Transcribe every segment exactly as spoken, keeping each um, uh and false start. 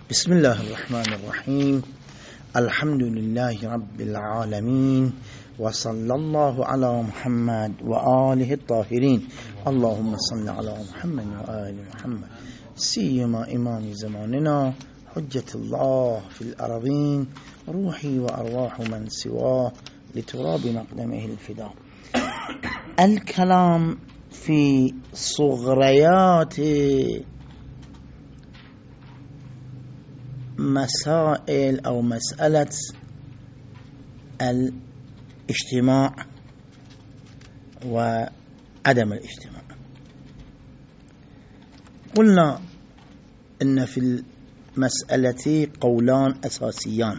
بسم الله الرحمن الرحيم. الحمد لله رب العالمين، وصلى الله على محمد وآله الطاهرين. اللهم صل على محمد وآل محمد، سيما إمام زماننا حجة الله في الأرضين، روحي وأرواح من سواه لتراب مقدمه الفداء. الكلام في صغريات مسائل أو مسألة الاجتماع وعدم الاجتماع. قلنا إن في المسألة قولان أساسيان: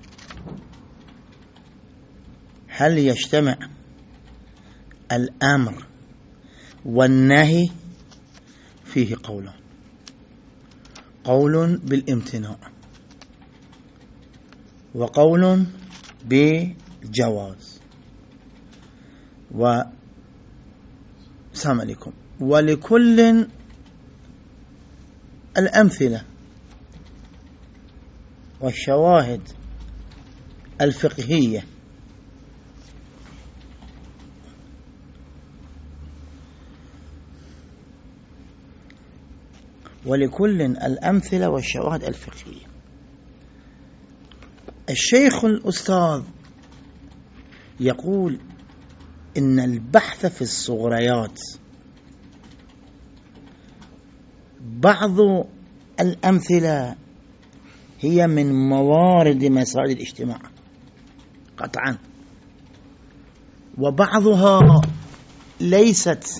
هل يجتمع الأمر والنهي؟ فيه قولان: قول بالامتناع، وقول بجواز. والسلام عليكم. ولكل الأمثلة والشواهد الفقهية ولكل الأمثلة والشواهد الفقهية. الشيخ الأستاذ يقول إن البحث في الصغريات بعض الأمثلة هي من موارد مسائل الاجتماع قطعا، وبعضها ليست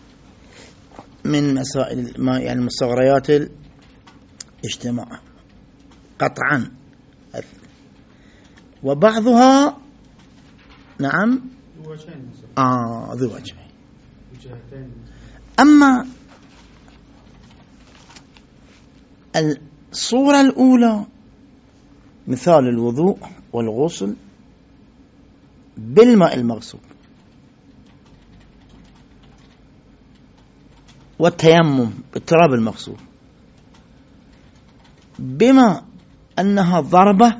من مسائل يعني مستغريات الاجتماع قطعا، وبعضها نعم آه ذو وجهين. أما الصورة الأولى مثال الوضوء والغسل بالماء المغصوب، والتيمم بالتراب المغصوب، بما أنها ضربة،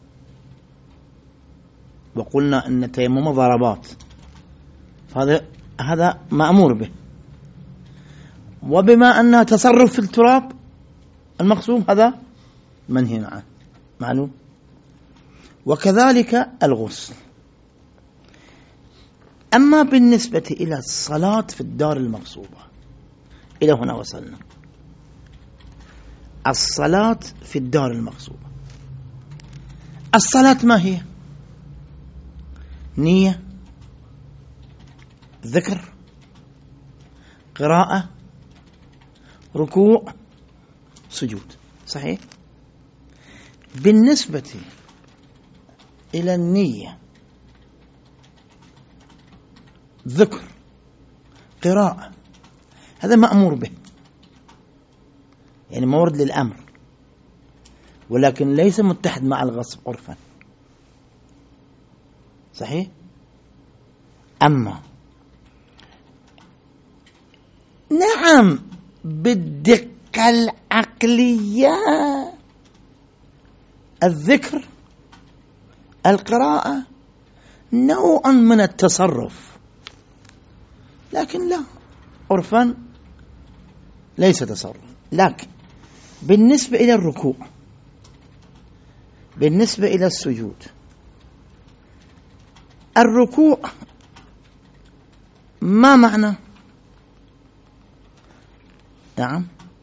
وقلنا أن التيمم ضربات، هذا هذا مأمور به، وبما أنها تصرف في التراب المغصوب هذا منهي عنه معلوم. وكذلك الغسل. أما بالنسبة إلى الصلاة في الدار المغصوبة، إلى هنا وصلنا. الصلاة في الدار المغصوبة، الصلاة ما هي؟ نية، ذكر، قراءة، ركوع، سجود، صحيح؟ بالنسبة إلى النية، ذكر، قراءة، هذا مأمور به، يعني مورد للأمر، ولكن ليس متحد مع الغصب عرفا، صحيح؟ أما نعم بالدقة العقلية الذكر، القراءة نوع من التصرف، لكن لا، عرفا ليس تصرف. لكن بالنسبة إلى الركوع، بالنسبة إلى السجود، الركوع ما معنى؟ نعم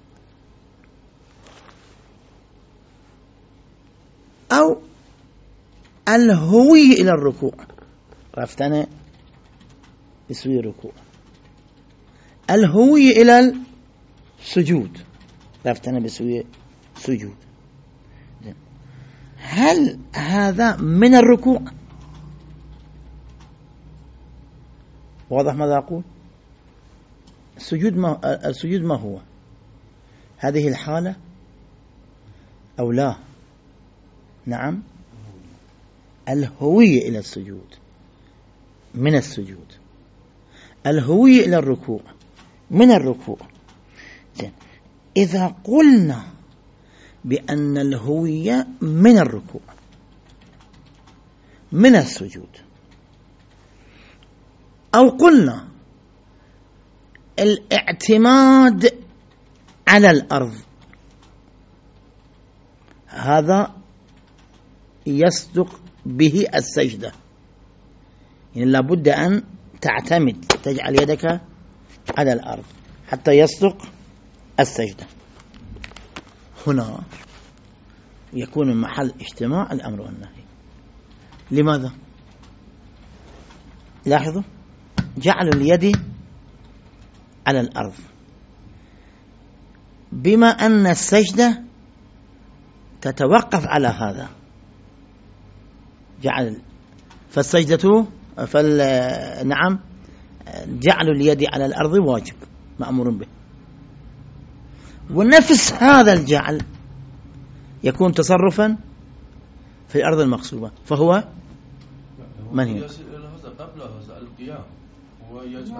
أو الهوية إلى الركوع، عرفتنا يسوي ركوع. الهوية إلى السجود، عرفتنا بسوي سجود. هل هذا من الركوع؟ واضح ماذا أقول؟ السجود ما السجود ما هو؟ هذه الحالة أو لا؟ نعم، الهوية إلى السجود من السجود، الهوية إلى الركوع من الركوع. إذا قلنا بأن الهوية من الركوع من السجود، أو قلنا الاعتماد على الأرض، هذا يصدق به السجدة، يعني لابد أن تعتمد، تجعل يدك على الأرض حتى يصدق السجدة. هنا يكون محل اجتماع الأمر والنهي. لماذا؟ لاحظوا، جعل اليد على الأرض بما أن السجدة تتوقف على هذا، جعل فالسجدة فال نعم جعل اليد على الأرض واجب مأمور به، ونفس هذا الجعل يكون تصرفا في الأرض المغصوبة، فهو منهي. هذا قبل هذا القيام هو يجب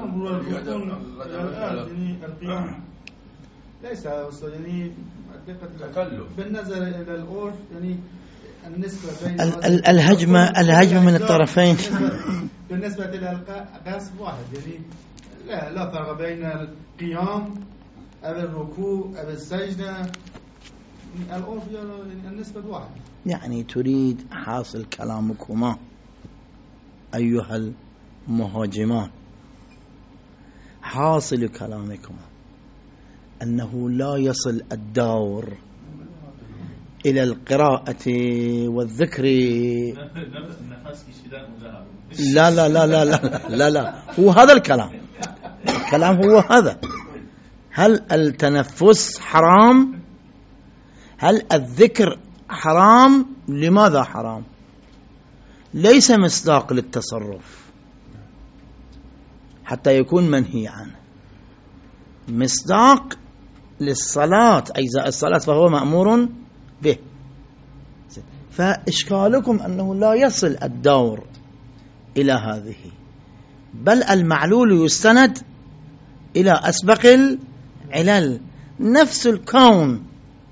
القيام ليس يعني تكلف بالنظر إلى الأورف، يعني النسبة بين الهجمة الهجمة من الطرفين بالنسبة إلى القصد واحد، يعني لا لا فرق بين القيام أو الركوع أو السجدة، الأورف يعني النسبة واحد. يعني تريد حاصل كلامكما أيها المهاجمان، حاصل كلامكما أنه لا يصل الدور إلى القراءة والذكر. لا لا لا لا لا لا لا هو هذا الكلام، الكلام هو هذا. هل التنفس حرام؟ هل الذكر حرام؟ لماذا حرام؟ ليس مصداق للتصرف حتى يكون منهي عنه، مصداق للصلاة، أجزاء الصلاة فهو مأمور به. فإشكالكم أنه لا يصل الدور إلى هذه، بل المعلول يستند إلى أسبق العلل. نفس الكون،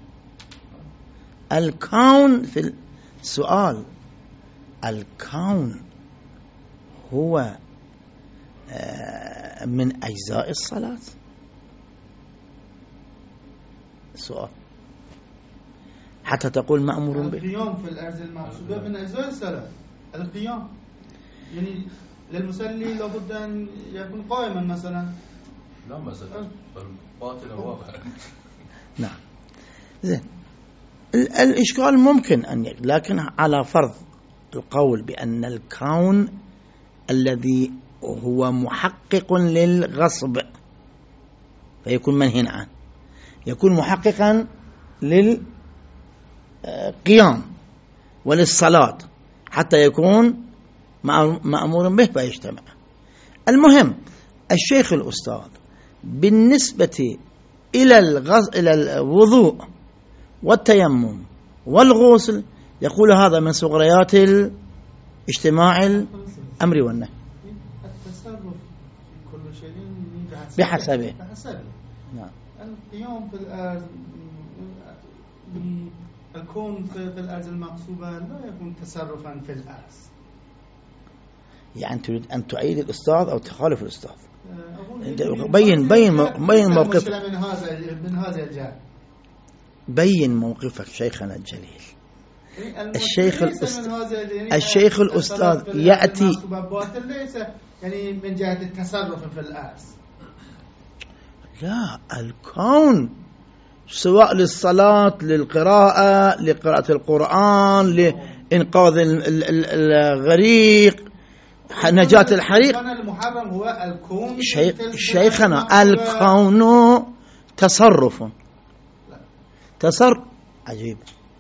الكون في السؤال، الكون هو من أجزاء الصلاة؟ سؤال حتى تقول مأمور به. القيام في الأرض المغصوبة من أجزاء الصلاة، القيام يعني للمصلي لابد أن يكون قائما مثلا. لا مثلا باطل واقع. نعم زين، الإشكال ممكن أن يكون، لكن على فرض القول بأن الكون الذي هو محقق للغصب فيكون منهي عنه، يكون محققا للقيام وللصلاة حتى يكون مأمور به فيجتمع. المهم الشيخ الأستاذ بالنسبة إلى الغز... إلى الوضوء والتيمم والغسل يقول هذا من صغريات اجتماع الأمر والنهي التصرف في كل شيء بحسبه. بحسبه. نعم. القيام في الأرض، الكون في الأرض المغصوبة لا يكون تصرفا في الأرض. يعني تريد أن تؤيد الأستاذ أو تخالف الأستاذ؟ بين بين بين موقف من هذا من هذا الجانب. بين موقفك شيخنا الجليل. الشيخ الأستاذ الشيخ الأستاذ يأتي ليس يعني من جهة التصرف في الأرض. لا، الكون سواء للصلاة، للقراءة، لقراءة القرآن، لإنقاذ الغريق، نجاة الحريق. المحرم هو الكون. شيخنا الكون تصرف تصرف عجيب،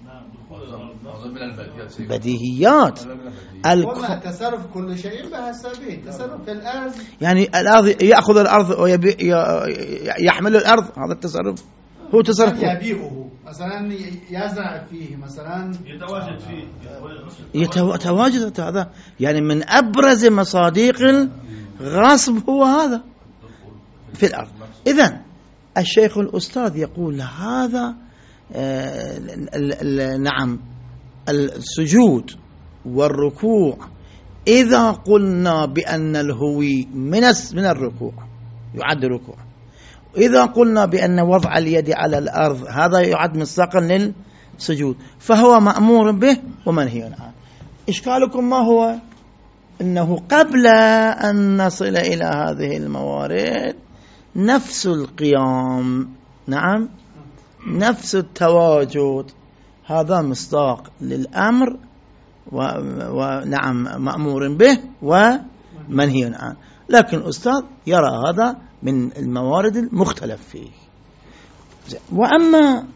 بديهيات. تصرف كل شيء بحسبه، تصرف في الأرض يعني الأرض يأخذ الأرض ويحمل الأرض، هذا التصرف هو تصرف. يبيعه مثلا، يزرع فيه مثلا، يتواجد فيه يتواجد. هذا يعني من أبرز مصادق الغصب هو هذا في الأرض. إذن الشيخ الأستاذ يقول هذا نعم السجود والركوع، إذا قلنا بأن الهوي من من الركوع يعد ركوع، إذا قلنا بأن وضع اليد على الأرض هذا يعد مصداقا للسجود، فهو مأمور به ومنهي عنه. إشكالكم ما هو؟ إنه قبل أن نصل إلى هذه الموارد نفس القيام، نعم نفس التواجد، هذا مصداق للأمر ونعم مأمور به ومنهي عنه. لكن الأستاذ يرى هذا من الموارد المختلف فيه. وأما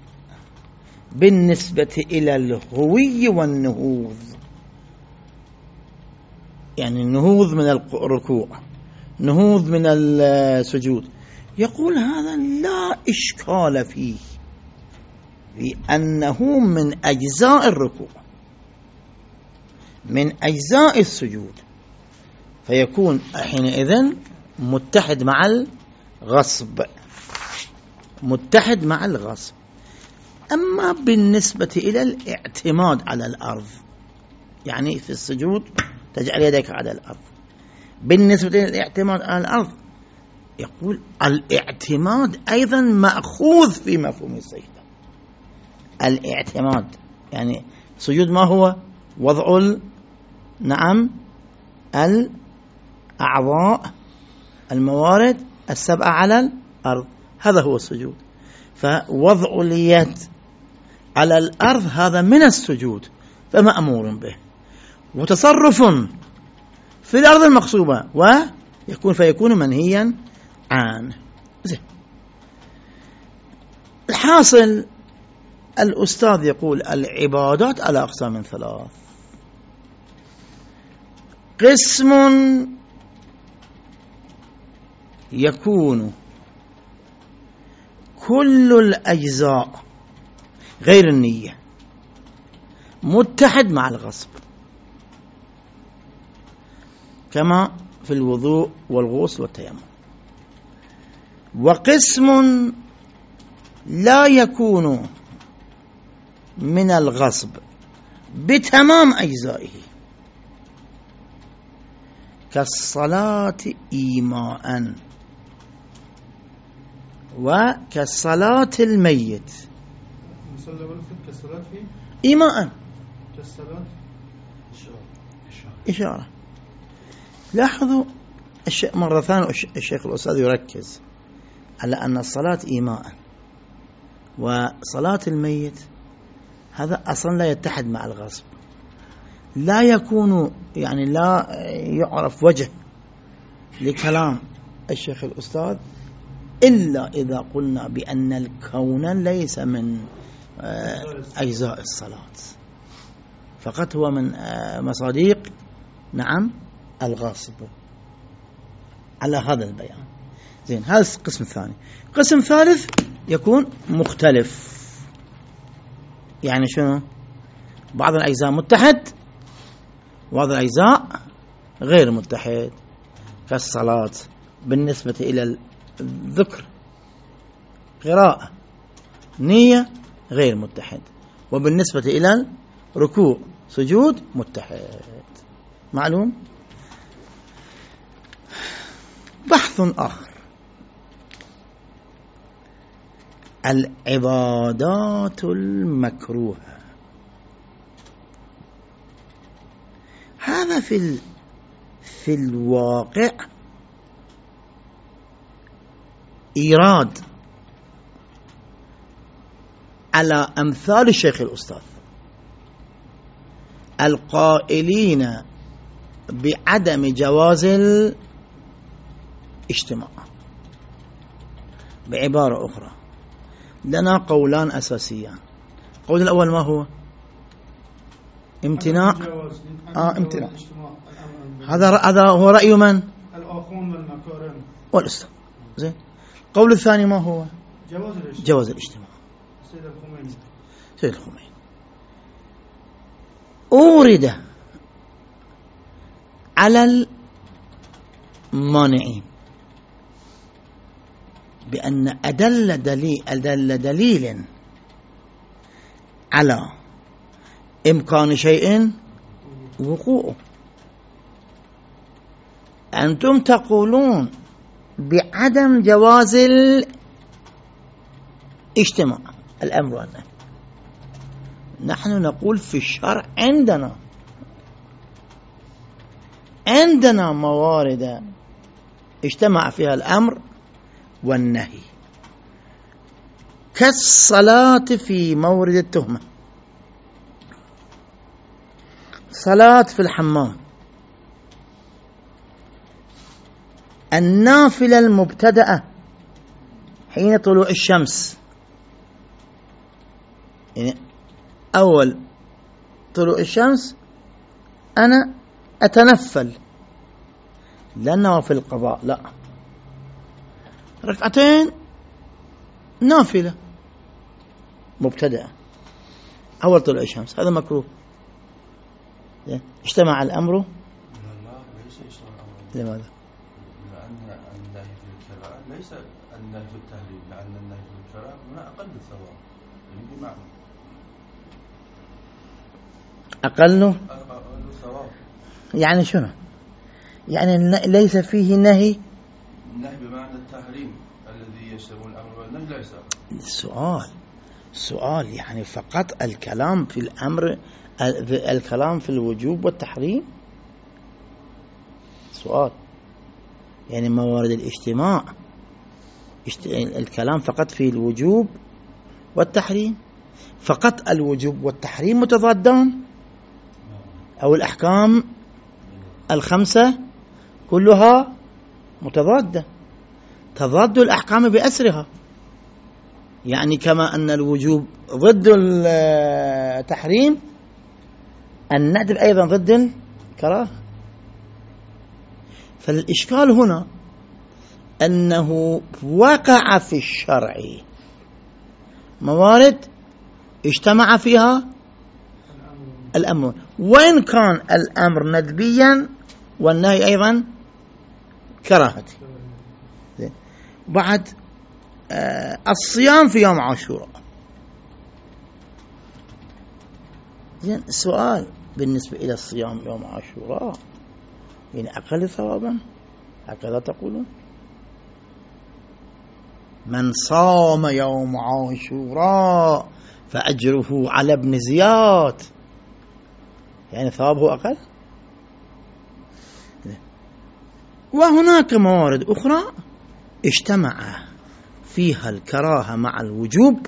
بالنسبة إلى الهوي والنهوض، يعني النهوض من الركوع، نهوض من السجود، يقول هذا لا إشكال فيه لأنه من أجزاء الركوع، من أجزاء السجود، فيكون حينئذ متحد مع الغصب، متحد مع الغصب. أما بالنسبة إلى الاعتماد على الأرض، يعني في السجود تجعل يديك على الأرض، بالنسبة إلى الاعتماد على الأرض يقول الاعتماد أيضا مأخوذ في مفهوم السجدة. الاعتماد يعني سجود ما هو؟ وضع نعم الأعضاء الموارد السبعة على الأرض، هذا هو السجود. فوضع اليد على الأرض هذا من السجود، فمأمور به، وتصرف في الأرض المقصوبة ويكون فيكون منهيا عنه. زين، الحاصل الأستاذ يقول العبادات على أقسام ثلاث: قسم يكون كل الأجزاء غير النية متحد مع الغصب، كما في الوضوء والغسل والتيمم. وقسم لا يكون من الغصب بتمام أجزائه، كالصلاة إيماء وكالصلاة الميت. إيماء إشارة. لاحظوا مرة ثانية الشيخ الأستاذ يركز على أن الصلاة إيماء وصلاة الميت هذا أصلا لا يتحد مع الغصب، لا يكون يعني لا يعرف وجه لكلام الشيخ الأستاذ إلا إذا قلنا بأن الكون ليس من أجزاء الصلاة، فقط هو من مصاديق نعم الغاصب، على هذا البيان. زين، هذا القسم الثاني. قسم ثالث يكون مختلف، يعني شنو؟ بعض الأجزاء متحد وبعض الأجزاء غير متحد، كالصلاة بالنسبة إلى الذكر قراءة نية غير متحد، وبالنسبة إلى الركوع سجود متحد. معلوم؟ بحث آخر: العبادات المكروهة. هذا في ال... في الواقع إيراد على أمثال الشيخ الأستاذ القائلين بعدم جواز الاجتماع. بعبارة أخرى، لنا قولان أساسيان. القول الأول ما هو؟ امتناع. آه امتناع. هذا هذا هو رأي من؟ الآخون والمكارم والأستاذ. زين. القول الثاني ما هو؟ جواز الاجتماع. جواز الاجتماع. سيد الخميني. سيد الخميني أورد على المانعين بأن أدل دليل, أدل دليل على إمكان شيء وقوعه. أنتم تقولون بعدم جواز الاجتماع الأمر والنهي، نحن نقول في الشرع عندنا عندنا موارد اجتمع فيها الأمر والنهي، كالصلاة في مورد التهمة، صلاة في الحمام، النافلة المبتدأة حين طلوع الشمس، يعني أول طلوع الشمس أنا أتنفل، لأنه في القضاء لا، ركعتين نافلة مبتدأة أول طلوع الشمس، هذا مكروه. اجتمع الأمر؟ لا ليس اجتمع الأمر. لماذا؟ لأن النهي في الكراهة ليس النهي في التحريم، لأن النهي في الكراهة هنا أقل الثواب، يعني بمعنى أقل أقل الثواب. يعني شنو؟ يعني ليس فيه نهي؟ النهي بمعنى التحريم الذي يشتمل الأمر والنهي ليس. السؤال سؤال يعني فقط الكلام في الأمر، الكلام في الوجوب والتحريم، سؤال يعني موارد الاجتماع الكلام فقط في الوجوب والتحريم، فقط الوجوب والتحريم متضادان، أو الأحكام الخمسة كلها متضادة، تضاد الأحكام بأسرها، يعني كما أن الوجوب ضد التحريم الندب أيضا ضد الكراهة. فالإشكال هنا أنه وقع في الشرع موارد اجتمع فيها الأمر، وإن كان الأمر ندبيا والنهي أيضا كراهة. بعد آه الصيام في يوم عاشوراء، زين السؤال بالنسبة إلى الصيام يوم عاشوراء يعني أقل ثوابا، هكذا تقولون؟ من صام يوم عاشوراء فأجره على ابن زياد، يعني ثوابه أقل. وهناك موارد أخرى اجتمع فيها الكراهة مع الوجوب،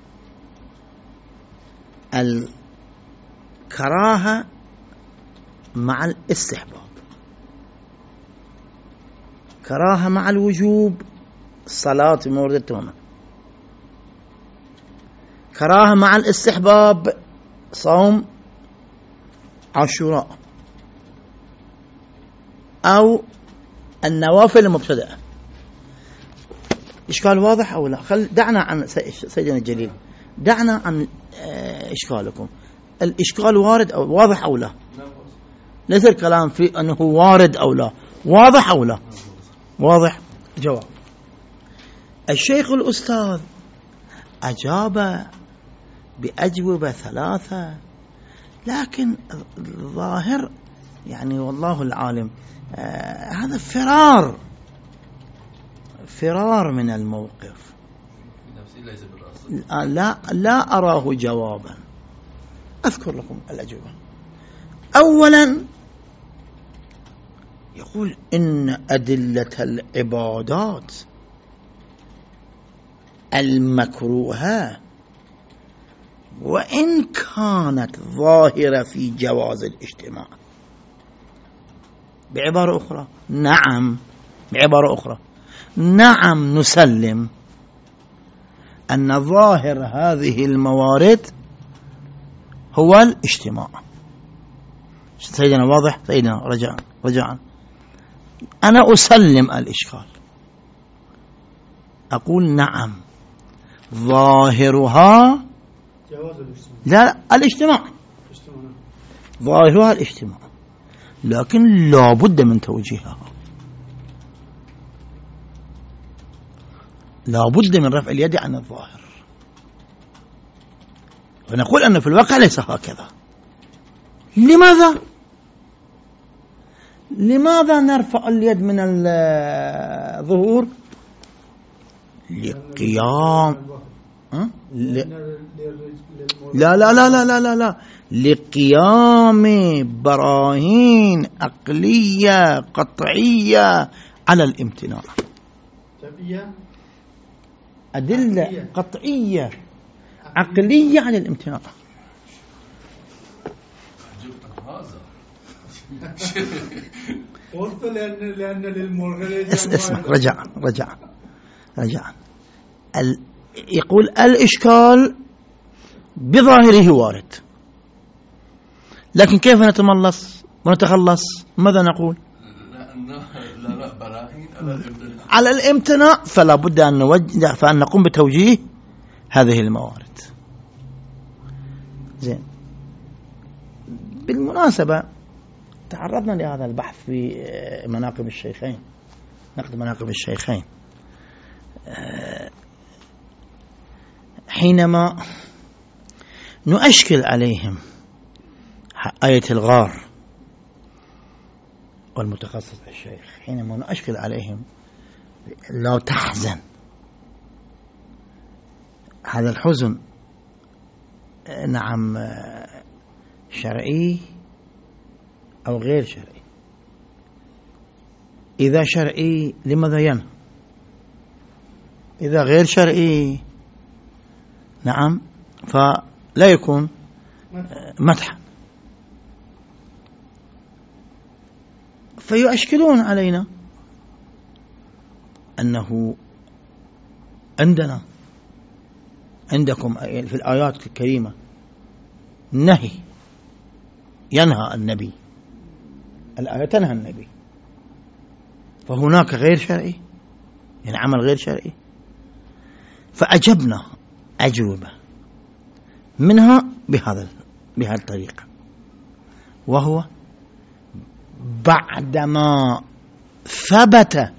الكراهة مع الاستحباب، كراهة مع الوجوب الصلاة في مورد التهمة، كراهة مع الاستحباب صوم عاشوراء أو النوافل المبتدأة. إشكال واضح أو لا؟ خل دعنا عن سيدنا الجليل، دعنا عن إشكالكم. الإشكال وارد أو واضح أو لا؟ ليس الكلام في أنه وارد أو لا، واضح أو لا؟ واضح. جواب الشيخ الأستاذ أجاب بأجوبة ثلاثة، لكن الظاهر يعني والله العالم آه هذا فرار فرار من الموقف. لا لا أراه جوابا. أذكر لكم الأجوبة. أولا يقول إن أدلة العبادات المكروهة وإن كانت ظاهرة في جواز الاجتماع، بعبارة أخرى نعم بعبارة أخرى نعم نسلم أن ظاهر هذه الموارد هو الاجتماع. سيدنا واضح؟ سيدنا رجاء رجاء أنا أسلم الإشكال، أقول نعم ظاهرها لا الاجتماع، ظاهرها الاجتماع، لكن لا بد من توجيهها، لا بد من رفع اليد عن الظاهر. فنقول أن في الواقع ليس هكذا. لماذا؟ لماذا نرفع اليد من الظهور؟ لقيام ل... لا لا لا لا لا لا لا لقيام براهين عقلية قطعية على الامتناع. أدلة قطعية عقلية على الامتناع. قلت لأن لأن للمرغلة اسمع رجع رجع رجع ال... يقول الإشكال بظاهره وارد، لكن كيف نتملص ونتخلص؟ ماذا نقول؟ لا لا براهين على الامتناع على الامتناع، فلا بد أن نوجه فأن نقوم بتوجيه هذه الموارد. زين. بالمناسبة تعرضنا لهذا البحث في مناقب الشيخين، نقد مناقب الشيخين، حينما نؤشكل عليهم آية الغار، والمتخصص الشيخ حينما نؤشكل عليهم لا تحزن، هذا الحزن نعم شرعي أو غير شرعي؟ إذا شرعي لماذا ينهى؟ إذا غير شرعي نعم فلا يكون مدحا. فيؤشكلون علينا أنه عندنا عندكم في الآيات الكريمة نهي، ينهى النبي، الآية تنهى النبي، فهناك غير شرعي، يعني عمل غير شرعي. فأجبنا أجوبة منها بهذا بهذه الطريقة، وهو بعدما ثبت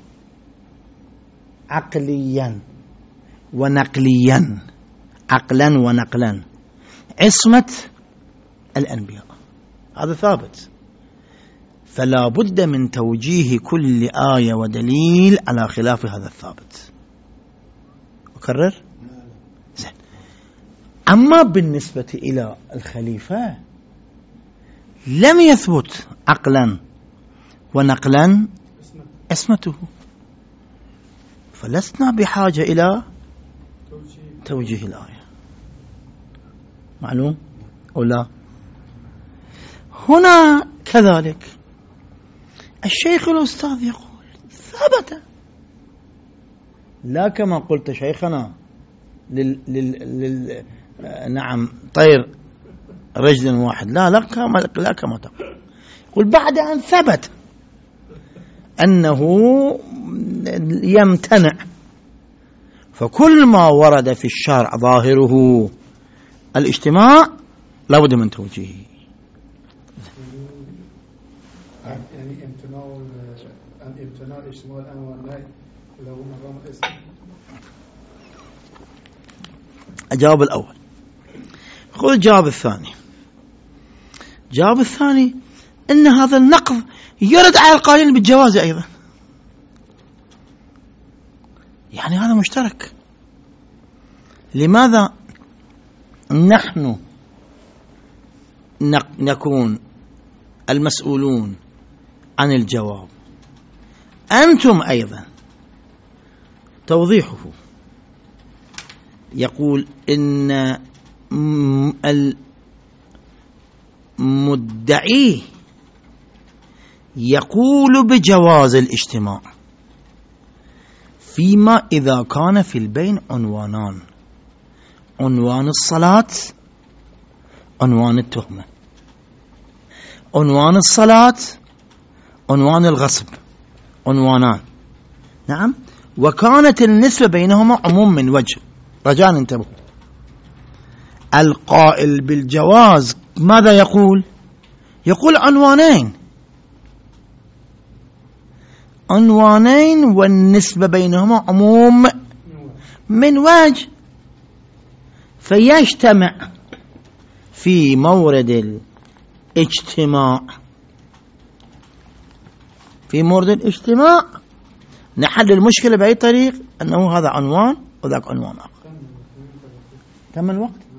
عقليا ونقليا عقلا ونقلا عصمة الأنبياء، هذا ثابت، فلا بد من توجيه كل آية ودليل على خلاف هذا الثابت. أكرر؟ زين. أما بالنسبة إلى الخليفة لم يثبت عقلا ونقلا عصمته، فلسنا بحاجة إلى توجيه الآية. معلوم أو لا؟ هنا كذلك الشيخ الأستاذ يقول ثبت، لا كما قلت شيخنا لل, لل, لل نعم طير رجل واحد، لا لا كما لا كما تقول، يقول بعد أن ثبت أنه يمتنع، فكل ما ورد في الشرع ظاهره الاجتماع لا بد من توجيهه. يعني امتناع امتناع الاجتماع الآن والنهي له مقام الاسم. الجواب الأول. خذ الجواب الثاني. الجواب الثاني أن هذا النقض يرد على القائلين بالجواز أيضا، يعني هذا مشترك. لماذا نحن نكون المسؤولون عن الجواب، أنتم أيضا؟ توضيحه يقول إن المدعي يقول بجواز الاجتماع فيما إذا كان في البين عنوانان: عنوان الصلاة، عنوان التهمة. عنوان الصلاة، عنوان الغصب، عنوانان. نعم. وكانت النسبة بينهما عموم من وجه. رجاء انتبهوا. القائل بالجواز ماذا يقول؟ يقول عنوانين عنوانين والنسبة بينهما عموم من وجه، فيجتمع في مورد الاجتماع في مورد الاجتماع نحل المشكلة بأي طريق، أنه هذا عنوان وذاك عنوان آخر. كم الوقت؟